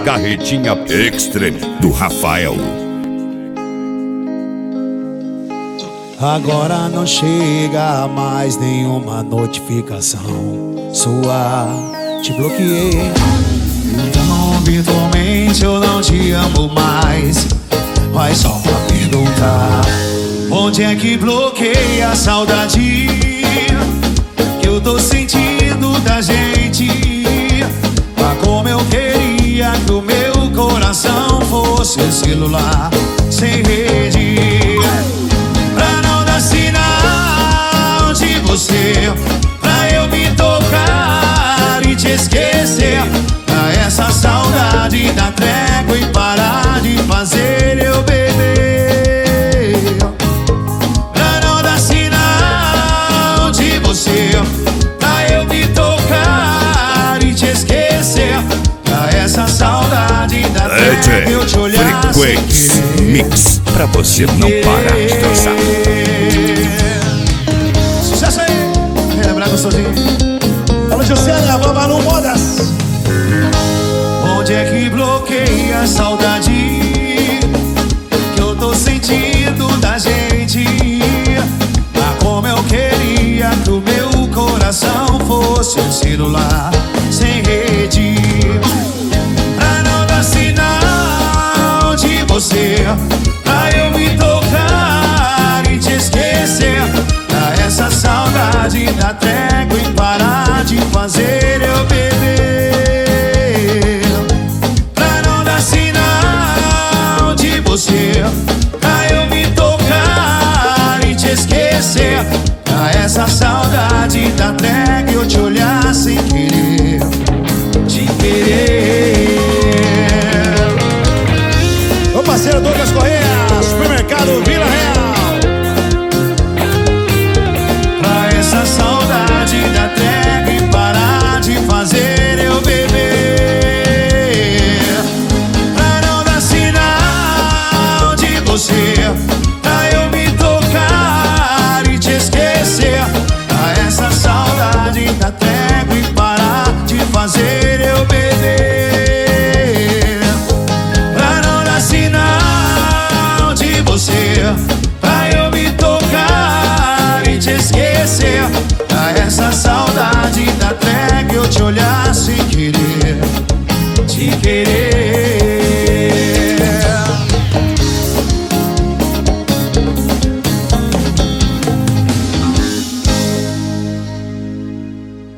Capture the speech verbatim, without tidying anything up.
Carretinha Extreme do Rafael. Agora não chega mais nenhuma notificação sua, te bloqueei. Então virtualmente eu não te amo mais. Vai só pra perguntar, onde é que bloqueia a saudade que eu tô sentindo da gente? Ah, como eu queria que o meu coração fosse um celular sem rede, pra não dar sinal de você, pra eu me tocar e te esquecer. Pra essa saudade dar trégua e parar de fazer eu beber. Pra não dar sinal de você, pra eu me tocar e te esquecer. Pra essa saudade dar trégua eu te olhar sem querer. Mix, pra você não parar de dançar. Sucesso aí, relembrar gostosinho. Fala, Josiane, a Bamba no Modas. Onde é que bloqueia a saudade que eu tô sentindo da gente? Ah, como eu queria que o meu coração fosse um celular